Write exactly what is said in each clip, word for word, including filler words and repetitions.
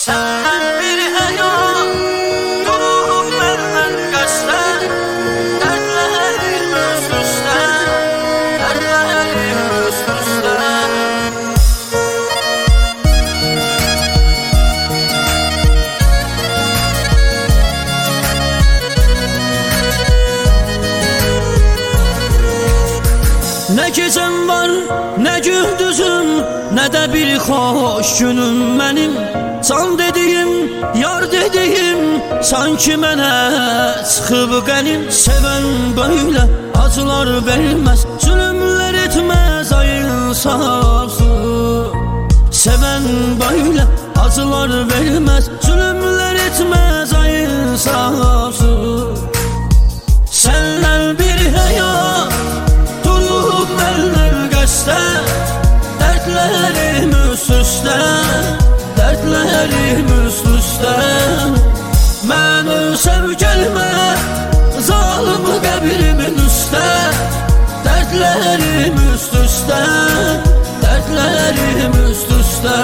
Sen bir hayal durup benden kaçtan, dertlerim üst üste, dertlerim üst üste. Ne gecem var, ne gündüzüm, ne de bir hoş günüm benim. Can dediğim, yar dediğim, sanki mənə çıxıb qənim. Seven böyle acılar vermez, zulümler etmez ay insafsız. Seven böyle acılar vermez, zulümler etmez ay insafsız. Senden bir hayat durup benden kaçta, dertlerim üst üste, dertlerim üst üste. Məni sev gelme zalim qəbrimin üstə, dertlerim üst üste, dertlerim üst üste.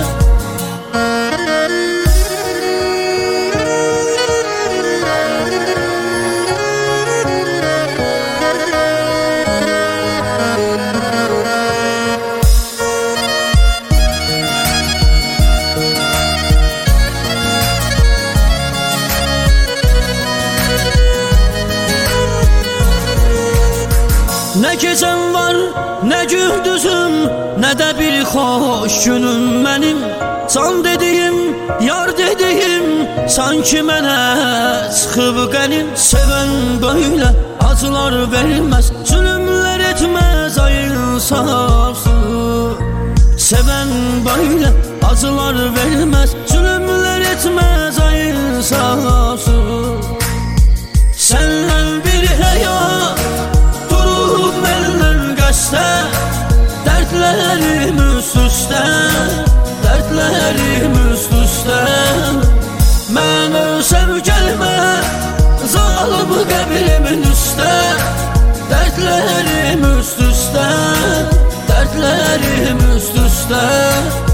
Ne gecem var, ne gündüzüm, ne de bir hoş günüm benim. Can dediğim, yar dediğim, sanki mənə çıxıb qənim. Seven böyle acılar vermez, zulümler etmez ay insafsız. Seven böyle acılar vermez, zulümler etmez ay insafsız. Senden bir hayat durup benden kaçta, dertlerim üst üste, dertlerim üst üste. Mənə sev gelme zalim qəbrimin üstə, dertlerim üst üste, dertlerim üst üste.